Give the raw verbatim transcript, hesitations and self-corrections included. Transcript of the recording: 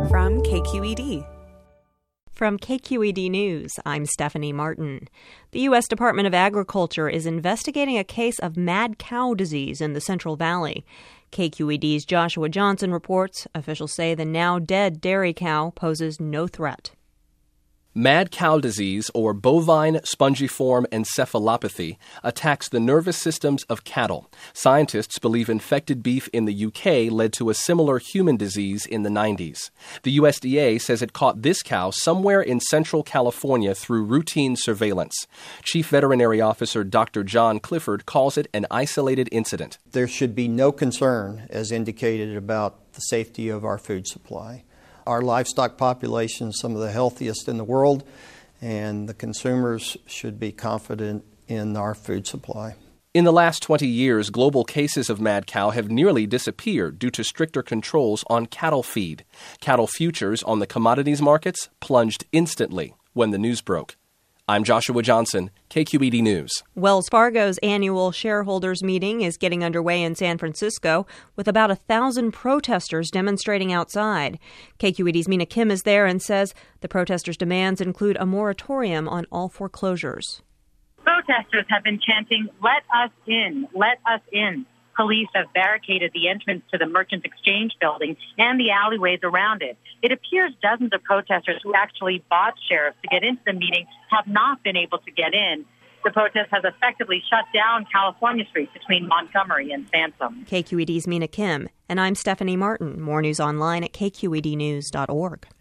from K Q E D. From K Q E D News, I'm Stephanie Martin. The U S Department of Agriculture is investigating a case of mad cow disease in the Central Valley. K Q E D's Joshua Johnson reports officials say the now dead dairy cow poses no threat. Mad cow disease, or bovine spongiform encephalopathy, attacks the nervous systems of cattle. Scientists believe infected beef in the U K led to a similar human disease in the nineties. The U S D A says it caught this cow somewhere in central California through routine surveillance. Chief Veterinary Officer Doctor John Clifford calls it an isolated incident. There should be no concern, as indicated, about the safety of our food supply. Our livestock population is some of the healthiest in the world, and the consumers should be confident in our food supply. In the last twenty years, global cases of mad cow have nearly disappeared due to stricter controls on cattle feed. Cattle futures on the commodities markets plunged instantly when the news broke. I'm Joshua Johnson, K Q E D News. Wells Fargo's annual shareholders meeting is getting underway in San Francisco with about a thousand protesters demonstrating outside. K Q E D's Mina Kim is there and says the protesters' demands include a moratorium on all foreclosures. Protesters have been chanting, "Let us in, let us in." Police have barricaded the entrance to the Merchants Exchange building and the alleyways around it. It appears dozens of protesters who actually bought shares to get into the meeting have not been able to get in. The protest has effectively shut down California Street between Montgomery and Phantom. K Q E D's Mina Kim, and I'm Stephanie Martin. More news online at k q e d news dot org.